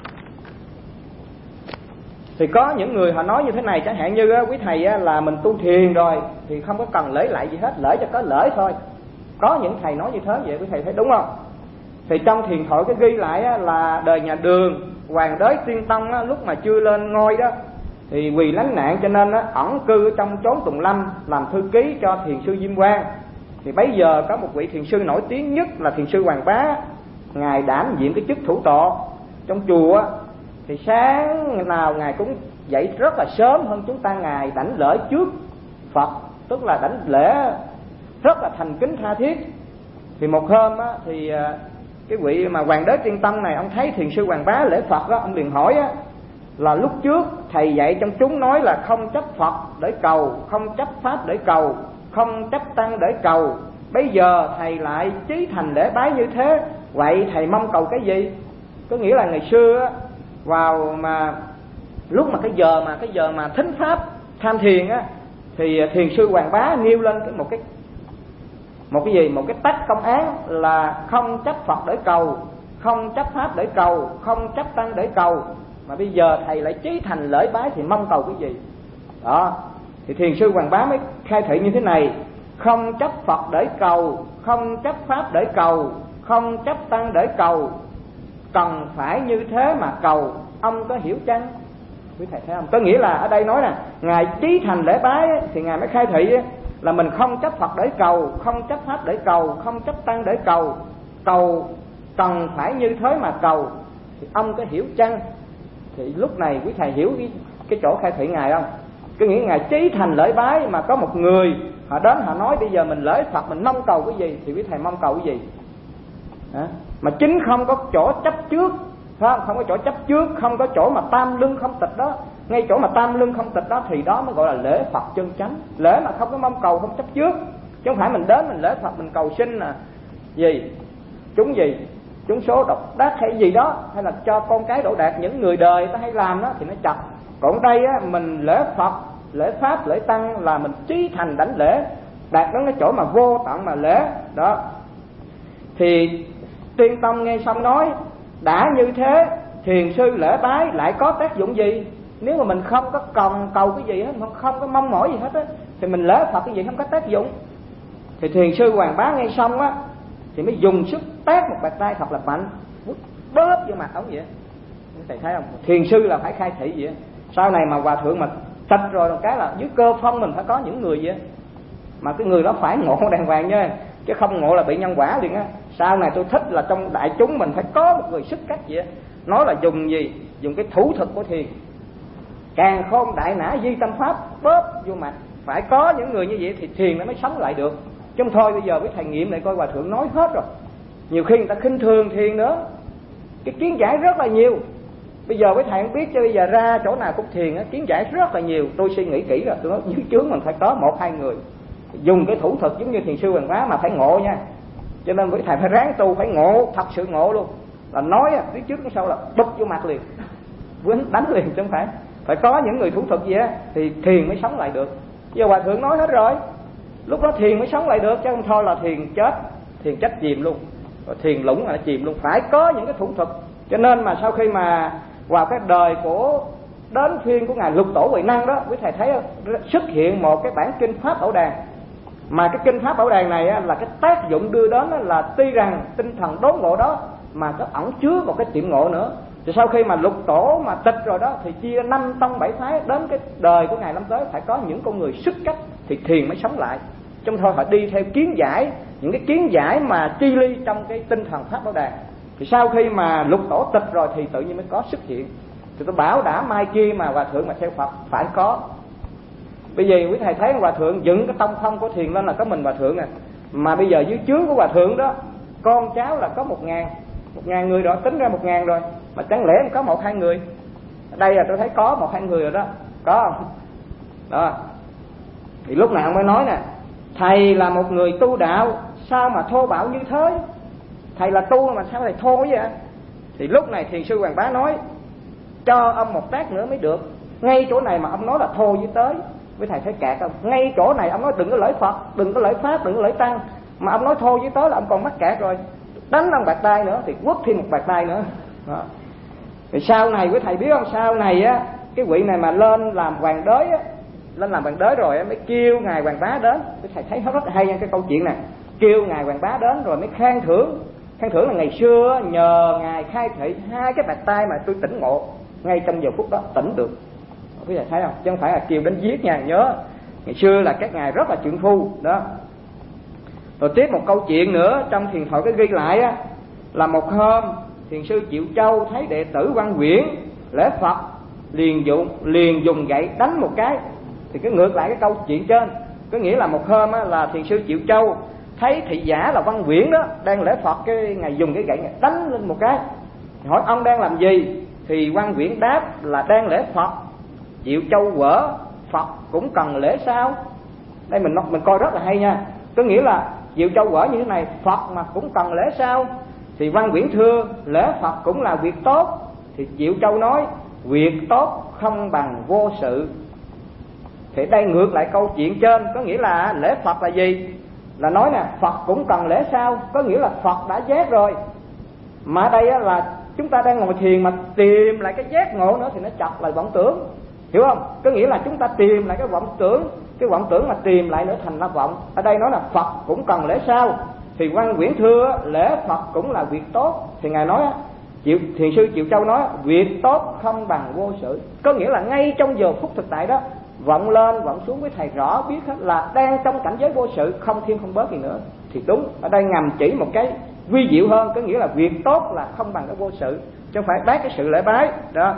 [SPEAKER 2] Thì có những người họ nói như thế này, chẳng hạn như quý thầy là mình tu thiền rồi thì không có cần lễ lại gì hết, lễ cho có lễ thôi. Có những thầy nói như thế, vậy quý thầy thấy đúng không? Thì trong thiền thoại cái ghi lại là đời nhà Đường, hoàng đế Tiên Tông lúc mà chưa lên ngôi đó thì vì lánh nạn cho nên ẩn cư trong chốn tùng lâm làm thư ký cho thiền sư Diêm Quang. Thì bấy giờ có một vị thiền sư nổi tiếng nhất là thiền sư Hoàng Bá, ngài đảm nhiệm cái chức thủ tọa trong chùa. Thì sáng nào ngài cũng dậy rất là sớm hơn chúng ta, ngài đảnh lễ trước Phật, tức là đảnh lễ rất là thành kính tha thiết. Thì một hôm á, thì cái vị mà Hoàng Đế Tiên Tông này, ông thấy Thiền sư Hoàng Bá lễ Phật đó, ông liền hỏi á, là lúc trước thầy dạy trong chúng nói là không chấp Phật để cầu, không chấp Pháp để cầu, không chấp Tăng để cầu, bây giờ thầy lại chí thành lễ bái như thế, vậy thầy mong cầu cái gì? Có nghĩa là ngày xưa á, vào mà lúc mà cái giờ mà cái giờ mà thính pháp tham thiền á, thì Thiền sư Hoàng Bá nêu lên cái một cái một cái gì một cái tắc công án là không chấp Phật để cầu, không chấp Pháp để cầu, không chấp Tăng để cầu, mà bây giờ thầy lại chí thành lễ bái thì mong cầu cái gì? Đó, thì Thiền sư Hoàng Bá mới khai thị như thế này: không chấp Phật để cầu, không chấp Pháp để cầu, không chấp Tăng để cầu, cần phải như thế mà cầu, ông có hiểu chăng? Quý thầy thấy không? Có nghĩa là ở đây nói nè, ngài chí thành lễ bái thì ngài mới khai thị là mình không chấp Phật để cầu, không chấp Pháp để cầu, không chấp Tăng để cầu, cầu cần phải như thế mà cầu, thì ông có hiểu chăng? Thì lúc này quý thầy hiểu cái, cái chỗ khai thị ngài không? Có nghĩa ngài chí thành lễ bái mà có một người họ đến họ nói bây giờ mình lễ Phật mình mong cầu cái gì, thì quý thầy mong cầu cái gì? Hả? Mà chính không có chỗ chấp trước, phải không? Không có chỗ chấp trước, không có chỗ mà tam lưng không tịch đó. Ngay chỗ mà tam lưng không tịch đó thì đó mới gọi là lễ Phật chân chánh. Lễ mà không có mong cầu, không chấp trước, chứ không phải mình đến mình lễ Phật mình cầu xin là gì, chúng gì, chúng số độc đắc hay gì đó, hay là cho con cái đổ đạt, những người đời ta hay làm đó thì nó chặt. Còn đây á, mình lễ Phật, lễ Pháp, lễ Tăng là mình chí thành đảnh lễ, đạt đến cái chỗ mà vô tận mà lễ đó. Thì Tiên Tông nghe xong nói, đã như thế thiền sư lễ bái lại có tác dụng gì? Nếu mà mình không có cầu, cầu cái gì hết, không có mong mỏi gì hết á, thì mình lễ Phật cái gì không có tác dụng. Thì Thiền sư Hoàng Bá nghe xong á, thì mới dùng sức tát một bạt tay thật là mạnh, bóp vô mặt ông vậy. Thầy thấy không? Thiền sư là phải khai thị vậy. Sau này mà hòa thượng mà tịch rồi một cái là dưới cơ phong mình phải có những người vậy, mà cái người đó phải ngộ đàng hoàng nha, chứ không ngộ là bị nhân quả liền á. Sau này tôi thích là trong đại chúng mình phải có một người sức cách vậy, nói là dùng gì, dùng cái thủ thuật của thiền, càn khôn đại nã di tâm pháp, bóp vô mặt. Phải có những người như vậy thì thiền nó mới sống lại được. Chứ không thôi bây giờ với thầy nghiệm này coi hòa thượng nói hết rồi, nhiều khi người ta khinh thường thiền nữa, cái kiến giải rất là nhiều. Bây giờ với thầy không biết, cho bây giờ ra chỗ nào cũng thiền á, kiến giải rất là nhiều. Tôi suy nghĩ kỹ rồi, tôi nói dưới chướng mình phải có một hai người dùng cái thủ thuật giống như Thiền sư Hoàng Bá mà phải ngộ nha. Cho nên với thầy phải ráng tu, phải ngộ, thật sự ngộ luôn, là nói phía trước phía sau là bụp vô mặt liền, quýnh đánh liền, chứ không phải. Phải có những người thủ thuật gì á thì thiền mới sống lại được. Giờ hòa thượng nói hết rồi, lúc đó thiền mới sống lại được, chứ không thôi là thiền chết, thiền chết chìm luôn, rồi thiền lũng là chìm luôn. Phải có những cái thủ thuật. Cho nên mà sau khi mà vào cái đời của đến phiên của ngài Lục Tổ Huệ Năng đó, quý thầy thấy xuất hiện một cái bản kinh Pháp Bảo Đàn. Mà cái kinh Pháp Bảo Đàn này là cái tác dụng đưa đến là tuy rằng tinh thần đốn ngộ đó mà có ẩn chứa một cái tiệm ngộ nữa. Thì sau khi mà Lục Tổ mà tịch rồi đó thì chia năm tông bảy phái, đến cái đời của ngài năm tới phải có những con người sức cách thì thiền mới sống lại. Trong thôi họ đi theo kiến giải, những cái kiến giải mà chi ly trong cái tinh thần Pháp Bảo Đàn. Thì sau khi mà Lục Tổ tịch rồi thì tự nhiên mới có xuất hiện. Thì tôi bảo đảm mai kia mà hòa thượng mà theo Phật phải có. Bây giờ quý thầy thấy hòa thượng dựng cái tông phong của thiền lên là có mình hòa thượng à. Mà bây giờ dưới trướng của hòa thượng đó, con cháu là có một ngàn, một ngàn người rồi, tính ra một ngàn rồi. Mà chẳng lẽ có một hai người? Ở đây là tôi thấy có một hai người rồi đó, có không? Đó. Thì lúc nào ông mới nói nè, thầy là một người tu đạo, sao mà thô bạo như thế? Thầy là tu mà sao thầy thô vậy? Thì lúc này Thiền sư Hoàng Bá nói, cho ông một tác nữa mới được. Ngay chỗ này mà ông nói là thô với tới, với thầy thấy kẹt không? Ngay chỗ này ông nói đừng có lễ Phật, đừng có lễ Pháp, đừng có lễ Tăng, mà ông nói thô với tới là ông còn mắc kẹt rồi. Đánh ông bạt tay nữa thì quất thêm một bạt tay nữa. Đó. Thì sau này với thầy biết không, sau này á, cái vị này mà lên làm hoàng đế á, lên làm hoàng đế rồi á, mới kêu ngài Hoàng Bá đến. Với thầy thấy nó rất là hay nha cái câu chuyện này. Kêu ngài Hoàng Bá đến rồi mới khen thưởng. Khen thưởng là ngày xưa nhờ ngài khai thị hai cái bạt tay mà tôi tỉnh ngộ, ngay trong giờ phút đó tỉnh được. Quý vị thấy không? Chứ không phải là kêu đến giết nha, nhớ ngày xưa là các ngài rất là trượng phu đó. Rồi tiếp một câu chuyện nữa trong thiền thoại có ghi lại á, là một hôm thiền sư Triệu Châu thấy đệ tử Văn Quyển lễ Phật, liền dùng liền dùng gậy đánh một cái. Thì cái ngược lại cái câu chuyện trên, có nghĩa là một hôm á, là thiền sư Triệu Châu thấy thị giả là Văn Quyển đó đang lễ Phật, cái ngài dùng cái gậy ngài đánh lên một cái, hỏi ông đang làm gì, thì Văn Quyển đáp là đang lễ Phật. Diệu Châu quở, Phật cũng cần lễ sao? Đây mình mình coi rất là hay nha. Có nghĩa là Diệu Châu quở như thế này, Phật mà cũng cần lễ sao? Thì Văn Quyển thưa, lễ Phật cũng là việc tốt. Thì Diệu Châu nói, việc tốt không bằng vô sự. Thì đây ngược lại câu chuyện trên, có nghĩa là lễ Phật là gì? Là nói nè, Phật cũng cần lễ sao? Có nghĩa là Phật đã giác rồi. Mà đây là chúng ta đang ngồi thiền mà tìm lại cái giác ngộ nữa thì nó chọc lại vọng tưởng. Hiểu không? Có nghĩa là chúng ta tìm lại cái vọng tưởng, cái vọng tưởng mà tìm lại nữa thành là vọng. Ở đây nói là Phật cũng cần lễ sao? Thì Văn Quyển thưa, lễ Phật cũng là việc tốt. Thì ngài nói, Triệu, thiền sư Triệu Châu nói, việc tốt không bằng vô sự. Có nghĩa là ngay trong giờ phút thực tại đó, vọng lên vọng xuống với thầy rõ biết hết là đang trong cảnh giới vô sự, không thêm không bớt gì nữa. Thì đúng, ở đây ngầm chỉ một cái vi diệu hơn, có nghĩa là việc tốt là không bằng cái vô sự, chứ không phải bác cái sự lễ bái đó.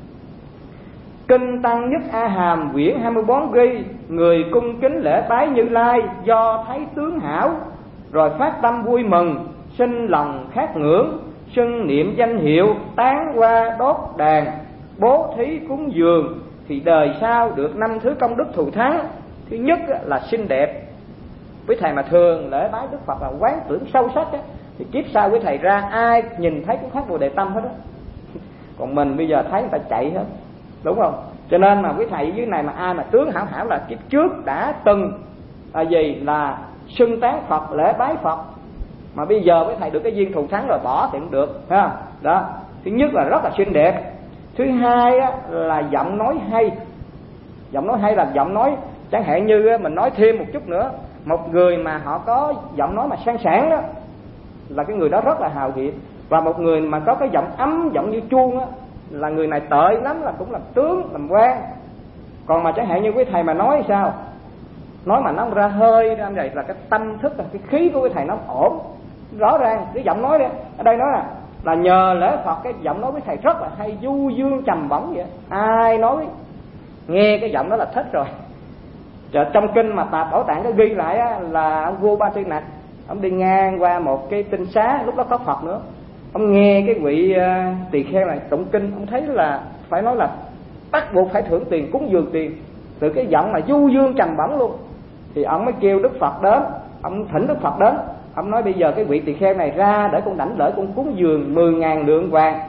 [SPEAKER 2] Kinh Tăng Nhất A Hàm quyển hai mươi bốn ghi, người cung kính lễ bái Như Lai do thấy tướng hảo, rồi phát tâm vui mừng, sinh lòng khát ngưỡng, xưng niệm danh hiệu, tán hoa đốt đàn, bố thí cúng dường, thì đời sau được năm thứ công đức thù thắng. Thứ nhất là xinh đẹp. Với thầy mà thường lễ bái Đức Phật là quán tưởng sâu sắc á, thì kiếp sau với thầy ra ai nhìn thấy cũng phát Bồ Đề tâm hết á. Còn mình bây giờ thấy người ta chạy hết, đúng không? Cho nên mà quý thầy dưới này mà ai mà tướng hảo hảo là kiếp trước đã từng là gì, là xưng tán Phật, lễ bái Phật, mà bây giờ với thầy được cái duyên thù thắng rồi bỏ thì cũng được ha. Đó, thứ nhất là rất là xinh đẹp. Thứ hai á, là giọng nói hay. Giọng nói hay là giọng nói chẳng hạn như mình nói thêm một chút nữa, một người mà họ có giọng nói mà sang sảng đó là cái người đó rất là hào hiệp. Và một người mà có cái giọng ấm, giọng như chuông á, là người này tệ lắm, là cũng làm tướng, làm quan. Còn mà chẳng hạn như quý thầy mà nói sao, nói mà nó ra hơi ra vậy là cái tâm thức, là cái khí của quý thầy nó ổn. Rõ ràng cái giọng nói đấy, ở đây nói là là nhờ lễ Phật cái giọng nói với thầy rất là hay, du dương trầm bổng vậy. Ai nói nghe cái giọng đó là thích rồi. Rồi trong kinh mà Tạp Bảo Tạng có ghi lại á, là ông vua Ba Tư Nặc, ông đi ngang qua một cái tinh xá, lúc đó có Phật nữa, ông nghe cái vị uh, tỳ kheo này tụng kinh, ông thấy là phải nói là bắt buộc phải thưởng tiền, cúng dường tiền, từ cái giọng mà du dương trầm bổng luôn. Thì ông mới kêu Đức Phật đến, ông thỉnh Đức Phật đến, ông nói bây giờ cái vị tỳ kheo này ra để con đảnh lễ, con cúng dường mười ngàn lượng vàng.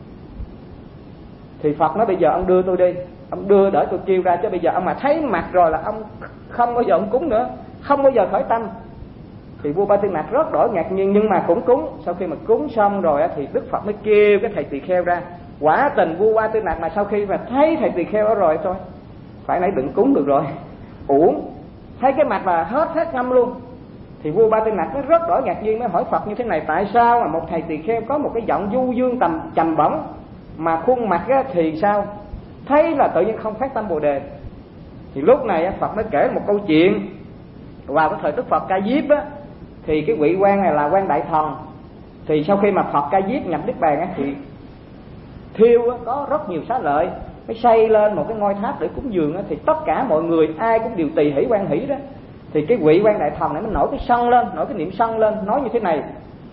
[SPEAKER 2] Thì Phật nói bây giờ ông đưa tôi đi, ông đưa để tôi kêu ra, chứ bây giờ ông mà thấy mặt rồi là ông không bao giờ ông cúng nữa, không bao giờ khởi tâm. Thì vua Ba Tư Nặc rất đổi ngạc nhiên, nhưng mà cũng cúng. Sau khi mà cúng xong rồi thì Đức Phật mới kêu cái thầy tỳ kheo ra. Quả tình vua Ba Tư Nặc mà sau khi mà thấy thầy tỳ kheo đó rồi thôi, phải nãy đừng cúng được rồi, uổng, thấy cái mặt là hết hết ngâm luôn. Thì vua Ba Tư Nặc nó rất đổi ngạc nhiên, mới hỏi Phật như thế này, tại sao mà một thầy tỳ kheo có một cái giọng du dương tầm trầm bổng mà khuôn mặt á, thì sao thấy là tự nhiên không phát tâm Bồ Đề. Thì lúc này Phật mới kể một câu chuyện. Vào cái thời Đức Phật Ca Diếp á, thì cái vị quan này là quan đại thần. Thì sau khi mà Phật Ca Diếp nhập Niết Bàn á, thì thiêu á, có rất nhiều xá lợi, mới xây lên một cái ngôi tháp để cúng dường á, thì tất cả mọi người ai cũng đều tỳ hỷ quan hỷ đó. Thì cái vị quan đại thần này mới nổi cái sân lên, nổi cái niệm sân lên, nói như thế này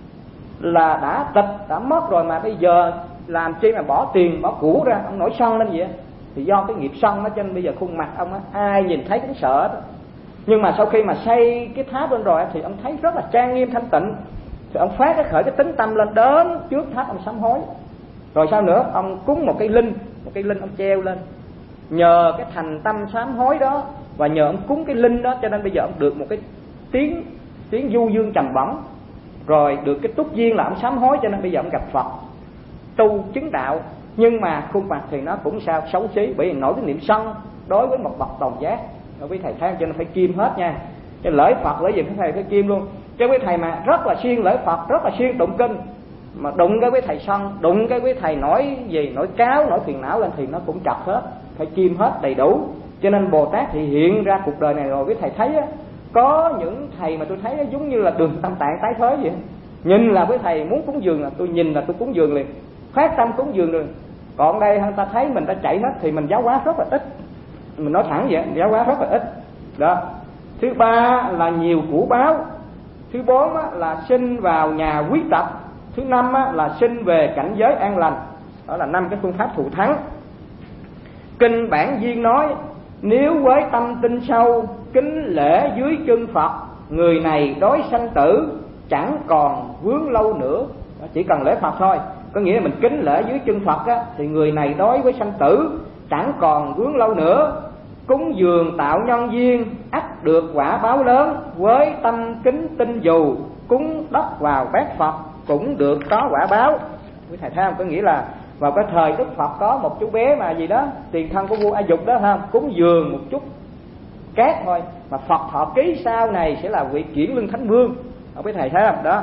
[SPEAKER 2] là đã tịch, đã mất rồi mà bây giờ làm chi mà bỏ tiền, bỏ củ ra, ông nổi sân lên vậy. Thì do cái nghiệp sân đó cho nên bây giờ khuôn mặt ông á, ai nhìn thấy cũng sợ đó. Nhưng mà sau khi mà xây cái tháp lên rồi thì ông thấy rất là trang nghiêm thanh tịnh, thì ông phát cái khởi cái tính tâm lên, đến trước tháp ông sám hối. Rồi sao nữa, ông cúng một cây linh, một cây linh ông treo lên. Nhờ cái thành tâm sám hối đó và nhờ ông cúng cái linh đó, cho nên bây giờ ông được một cái tiếng tiếng du dương trầm bổng, rồi được cái túc duyên là ông sám hối, cho nên bây giờ ông gặp Phật tu chứng đạo. Nhưng mà khuôn mặt thì nó cũng sao xấu xí, bởi vì nổi cái niệm sân đối với một bậc tồn giác. Đối với thầy thấy cho nên phải kim hết nha. Cái lễ Phật lễ gì phải thầy phải kim luôn. Chứ với thầy mà rất là siêng lễ Phật, rất là siêng tụng kinh, mà đụng cái với thầy sân, đụng cái với thầy nói gì, nói cáo, nói phiền não lên thì nó cũng chặt hết, phải kim hết đầy đủ. Cho nên Bồ Tát thì hiện ra cuộc đời này rồi, với thầy thấy á, có những thầy mà tôi thấy nó giống như là Đường Tam Tạng tái thế vậy. Nhìn là với thầy muốn cúng dường là tôi nhìn là tôi cúng dường liền, phát tâm cúng dường rồi. Còn đây ta thấy mình ta chạy hết thì mình giáo hóa rất là ít, mình nói thẳng vậy, giáo hóa rất là ít đó. Thứ ba là nhiều của báo. Thứ bốn á, là sinh vào nhà quý tộc. Thứ năm á, là sinh về cảnh giới an lành. Đó là năm cái phương pháp thù thắng. Kinh Bản Viên nói, nếu với tâm tin sâu, kính lễ dưới chân Phật, người này đối sanh tử chẳng còn vướng lâu nữa. Chỉ cần lễ Phật thôi, có nghĩa là mình kính lễ dưới chân Phật á, thì người này đối với sanh tử chẳng còn vướng lâu nữa. Cúng dường tạo nhân duyên, ắt được quả báo lớn. Với tâm kính tin dù, cúng đất vào bát Phật cũng được có quả báo. Quý thầy thấy không? Có nghĩa là vào cái thời Đức Phật có một chú bé mà gì đó, tiền thân của vua A Dục đó, không cúng dường một chút cát thôi mà Phật thọ ký sau này sẽ là vị Kiển Lương Thánh Vương. Không biết thầy thấy không? Đó.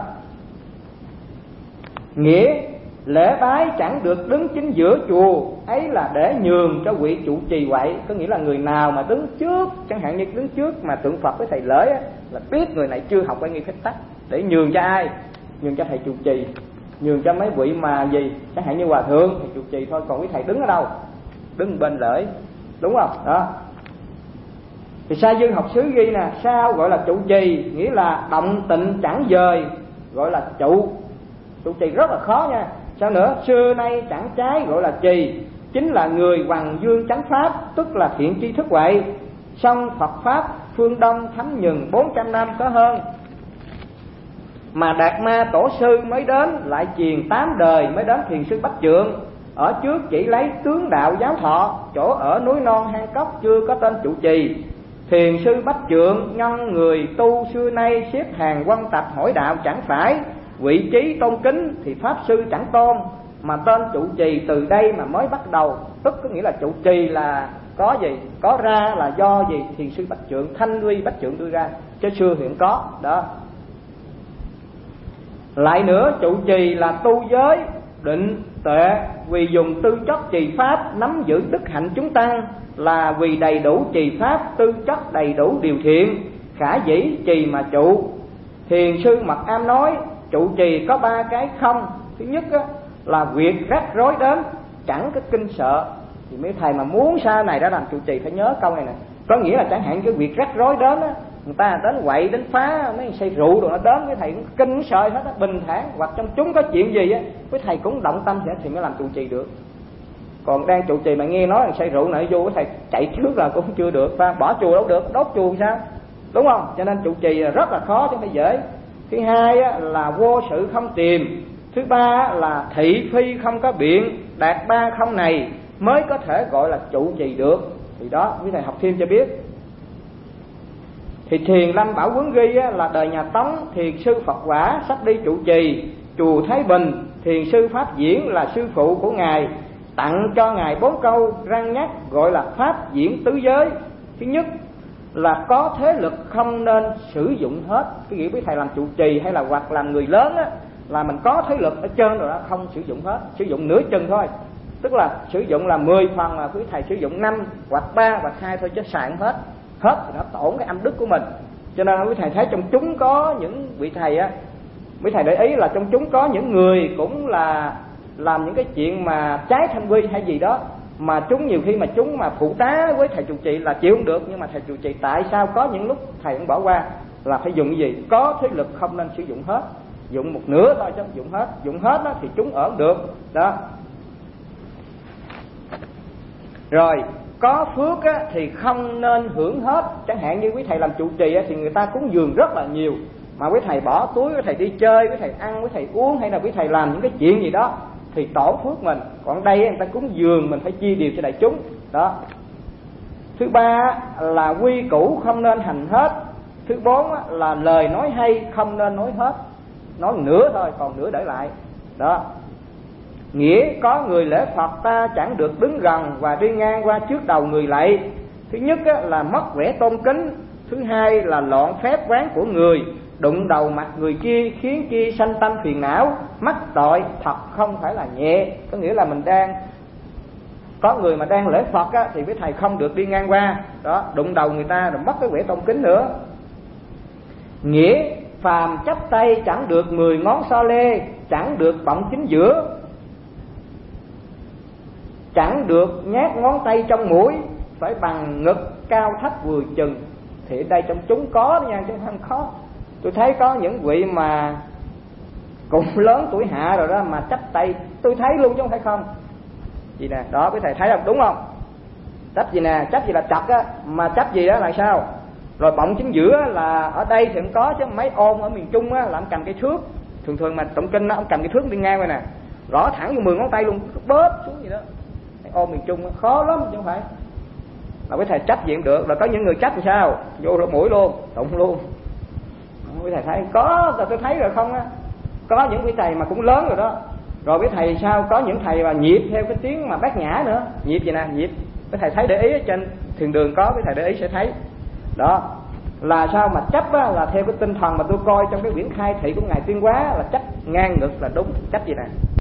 [SPEAKER 2] Nghĩa lễ bái chẳng được đứng chính giữa chùa, ấy là để nhường cho vị trụ trì vậy. Có nghĩa là người nào mà đứng trước, chẳng hạn như đứng trước mà tượng Phật với thầy lễ á, là biết người này chưa học cái nghi phép tắc, để nhường cho ai? Nhường cho thầy trụ trì, nhường cho mấy vị mà gì, chẳng hạn như hòa thượng thì trụ trì thôi, còn quý thầy đứng ở đâu? Đứng bên lễ, đúng không? Đó. Thì Sa Dương học xứ ghi nè, sao gọi là trụ trì? Nghĩa là động tịnh chẳng dời, gọi là trụ. Trụ trì rất là khó nha. Sao nữa? Xưa nay chẳng trái gọi là trì, chính là người hoằng dương chánh pháp, tức là thiện tri thức vậy. Song Phật pháp phương Đông thấm nhường bốn trăm năm có hơn, mà Đạt Ma tổ sư mới đến lại truyền tám đời mới đến thiền sư Bách Trượng. Ở trước chỉ lấy tướng đạo giáo thọ, chỗ ở núi non hang cốc chưa có tên trụ trì. Thiền sư Bách Trượng nhân người tu xưa nay xếp hàng quân tập hỏi đạo chẳng phải. Vị trí tôn kính thì pháp sư chẳng tôn, mà tên trụ trì từ đây mà mới bắt đầu. Tức có nghĩa là trụ trì là có gì? Có ra là do gì? Thiền sư Bách Trượng, Thanh Huy Bách Trượng đưa ra, chứ xưa hiện có. Đó. Lại nữa, trụ trì là tu giới, định, tuệ, vì dùng tư chất trì pháp nắm giữ đức hạnh chúng tăng, là vì đầy đủ trì pháp, tư chất đầy đủ điều thiện, khả dĩ trì mà trụ. Thiền sư Mật Am nói, trụ trì có ba cái không. Thứ nhất á, là việc rắc rối đến chẳng có kinh sợ. Thì mấy thầy mà muốn sau này đã làm trụ trì phải nhớ câu này nè. Có nghĩa là chẳng hạn cái việc rắc rối đến á, người ta đến quậy đến phá, mấy say rượu rồi nó đến, với thầy cũng kinh sợ hết á, bình thản. Hoặc trong chúng có chuyện gì á, với thầy cũng động tâm sẽ thì mới làm trụ trì được. Còn đang trụ trì mà nghe nói là say rượu này vô, với thầy chạy trước là cũng chưa được, và bỏ chùa đâu được, đốt chùa sao, đúng không? Cho nên trụ trì là rất là khó chứ không phải dễ. Thứ hai á, là vô sự không tìm. Thứ ba là thị phi không có biện. Đạt ba không này mới có thể gọi là trụ trì được. Thì đó, quý thầy học thêm cho biết. Thì Thiền Lâm Bảo Quấn ghi á, là đời nhà Tống, thiền sư Phật Quả sắp đi trụ trì chùa Thái Bình. Thiền sư Pháp Diễn là sư phụ của ngài, tặng cho ngài bốn câu răn nhắc gọi là Pháp Diễn tứ giới. Thứ nhất là có thế lực không nên sử dụng hết. Cái nghĩa với thầy làm trụ trì hay là hoặc làm người lớn á, là mình có thế lực ở trên rồi đó, không sử dụng hết, sử dụng nửa chừng thôi. Tức là sử dụng là mười phần, mà quý thầy sử dụng năm hoặc ba hoặc hai thôi, chứ xài không hết. Hết thì nó tổn cái âm đức của mình. Cho nên quý thầy thấy trong chúng có những vị thầy á, quý thầy để ý là trong chúng có những người cũng là làm những cái chuyện mà trái thanh quy hay gì đó, mà chúng nhiều khi mà chúng mà phụ tá với thầy trụ trì là chịu không được. Nhưng mà thầy trụ trì tại sao có những lúc thầy cũng bỏ qua, là phải dùng cái gì? Có thế lực không nên sử dụng hết, dùng một nửa thôi chứ không dùng hết. Dùng hết đó thì chúng ở được đó. Rồi có phước á, thì không nên hưởng hết. Chẳng hạn như quý thầy làm trụ trì á, thì người ta cúng dường rất là nhiều, mà quý thầy bỏ túi, quý thầy đi chơi, quý thầy ăn, quý thầy uống, hay là quý thầy làm những cái chuyện gì đó thì tổn phước mình. Còn đây người ta cúng dường mình phải chia đều cho đại chúng đó. Thứ ba là quy củ không nên hành hết. Thứ bốn là lời nói hay không nên nói hết, nói nửa thôi, còn nửa để lại đó. Nghĩa có người lễ Phật ta chẳng được đứng gần và đi ngang qua trước đầu người lạy. Thứ nhất là mất vẻ tôn kính. Thứ hai là loạn phép quán của người, đụng đầu mặt người kia khiến kia sanh tâm phiền não, mắc tội thật không phải là nhẹ. Có nghĩa là mình đang có người mà đang lễ Phật á, thì với thầy không được đi ngang qua đó, đụng đầu người ta rồi mất cái vẻ tôn kính nữa. Nghĩa phàm chắp tay chẳng được mười ngón so lê, chẳng được bọng chính giữa, chẳng được nhát ngón tay trong mũi, phải bằng ngực cao thấp vừa chừng. Thì ở đây trong chúng có nha, chứ không khó. Tôi thấy có những vị mà cũng lớn tuổi hạ rồi đó mà chấp tay, tôi thấy luôn chứ không phải không. Gì nè, đó quý thầy thấy không, đúng không? Chấp gì nè, chấp gì là chặt á, mà chấp gì á là sao? Rồi bọng chính giữa là ở đây thì cũng có, chứ mấy ôm ở miền Trung á là ông cầm cái thước, thường thường mà tụng kinh á ông cầm cái thước đi ngang rồi nè, rõ thẳng vô mười ngón tay luôn, bóp xuống gì đó. Mấy ôm miền Trung á, khó lắm chứ không phải. Mà quý thầy chấp gì cũng được, rồi có những người chấp thì sao? Vô lỗ mũi luôn, tụng luôn. Quý thầy thấy có, tôi thấy rồi không á. Có những quý thầy mà cũng lớn rồi đó. Rồi quý thầy sao có những thầy mà nhịp theo cái tiếng mà bát nhã nữa, nhịp gì nè, nhịp. Quý thầy thấy để ý ở trên thiền đường có, quý thầy để ý sẽ thấy. Đó là sao mà chấp á, là theo cái tinh thần mà tôi coi trong cái quyển khai thị của ngài Tuyên Hóa là chấp ngang ngực là đúng, chấp gì nè.